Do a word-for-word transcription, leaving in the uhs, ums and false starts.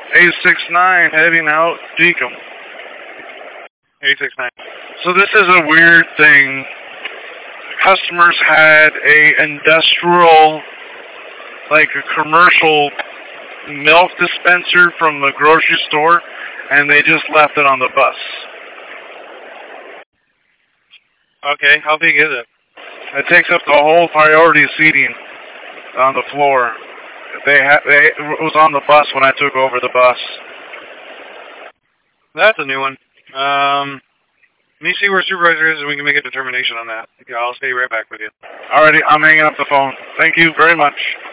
eight six nine heading out Deacom. eight six nine. So this is a weird thing. Customers had a industrial, like a commercial milk dispenser from the grocery store, and they just left it on the bus. Okay, how big is it? It takes up the whole priority seating on the floor. They ha- they it was on the bus when I took over the bus. That's a new one. Um, let me see where supervisor is and we can make a determination on that. Okay, I'll stay right back with you. Alrighty, I'm hanging up the phone. Thank you very much.